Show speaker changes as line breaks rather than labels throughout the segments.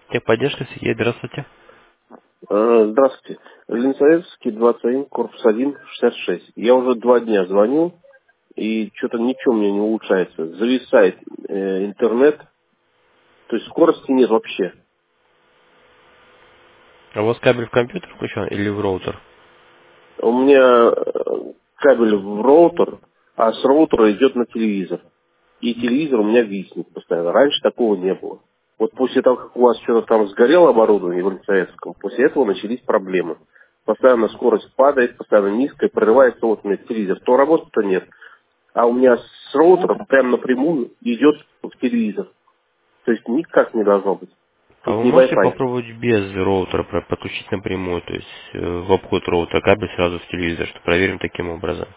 Техподдержка, Сергей, здравствуйте.
Здравствуйте. Ленинсоветский, 21, корпус 1, 66. Я уже 2 дня звоню, и что-то ничего у меня не улучшается. Зависает интернет, то есть скорости нет вообще.
А у вас кабель в компьютер включен или в роутер?
У меня кабель в роутер, а с роутера идет на телевизор. И телевизор у меня виснет постоянно. Раньше такого не было. Вот после того, как у вас что-то там сгорело оборудование в Ленинсоветском, после этого начались проблемы. Постоянно скорость падает, постоянно низкая, прерывается вот у меня телевизор. То работает, то нет. А у меня с роутера прям напрямую идет в телевизор. То есть никак не должно быть.
А
Тут
вы
не
можете
Wi-Fi.
попробовать без роутера подключить напрямую, то есть в обход роутера кабель сразу в телевизор, что проверим таким образом.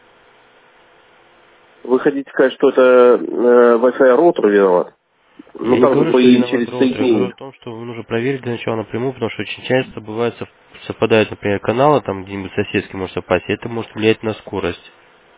Вы хотите сказать, что это Wi-Fi роутер виноват? Ну
Я не
там же
говорю,
по
что
и
виноват
через
роутер, я говорю
соединение.
о том, что нужно проверить для начала напрямую, потому что очень часто бывает совпадают, например, каналы, там где-нибудь соседские может совпасть, и это может влиять на скорость.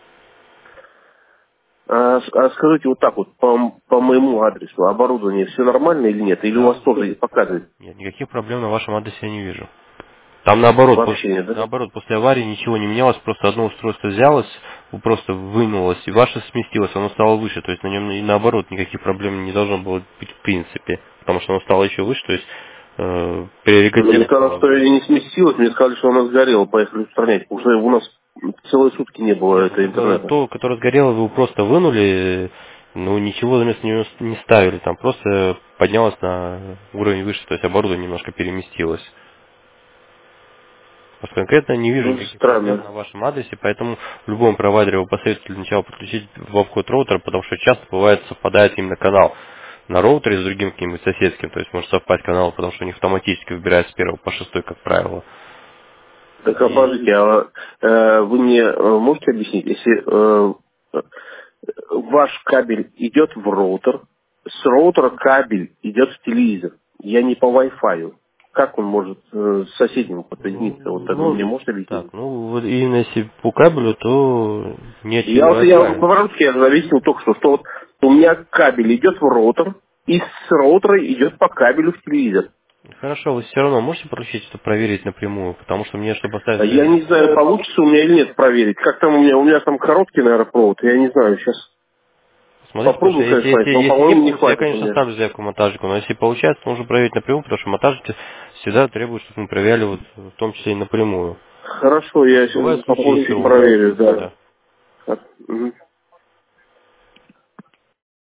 А скажите вот так вот, по моему адресу, оборудование все нормально или нет? Или у
Да,
вас тоже показывает?
нет, никаких проблем на вашем адресе я не вижу. Там наоборот,
Вообще нет, да?
после аварии ничего не менялось, просто одно устройство взялось, просто вынулось, и ваше сместилось, оно стало выше, то есть на нем и наоборот никаких проблем не должно было быть в принципе, потому что оно стало еще выше, то есть
Мне сказали,
перерегулировало.
что я не сместилась, мне сказали, что она сгорела, поехали устранять, потому что у нас целые сутки не было
Нет, ну
этого интернета.
то, которое сгорело, вы его просто вынули, ну ничего вместо него не ставили, там просто поднялось на уровень выше, то есть оборудование немножко переместилось. Вот конкретно не вижу
Ну,
никаких проблем
странно.
на вашем адресе, поэтому в любом провайдере вы посоветуете для начала подключить в обход роутера, потому что часто бывает совпадает именно канал на роутере с другим каким-нибудь соседским, то есть может совпасть канал, потому что у них автоматически выбирают с первого по шестой, как правило.
Так, а
И
подождите, вы мне можете объяснить, если ваш кабель идет в роутер, с роутера кабель идет в телевизор, я не по Wi-Fi, как он может с соседним подсоединиться? Вот это вы мне
ну,
можете объяснить?
так, ну, вот именно если по кабелю, то нет через
Я
Wi-Fi.
по-русски я зависел только что вот у меня кабель идет в роутер, и с роутера идет по кабелю в телевизор.
Хорошо, вы все равно можете поручить это проверить напрямую, потому что мне, чтобы
А
поставить
я не
заявление,
знаю, получится у меня или нет проверить. Как там у меня там короткий, наверное, провод, я не знаю, сейчас
смотрите, потому что
попробую, конечно, понять, но,
если не
по-моему, не
получится, я,
хватит у
конечно,
меня.
ставлю заявку монтажнику, но если получается, то нужно проверить напрямую, потому что монтажники всегда требуют, чтобы мы проверяли вот, в том числе и напрямую.
Хорошо,
Потому
я
что бывают
сейчас
случаи
попозже
еще,
проверю, да.
да.
Мгм.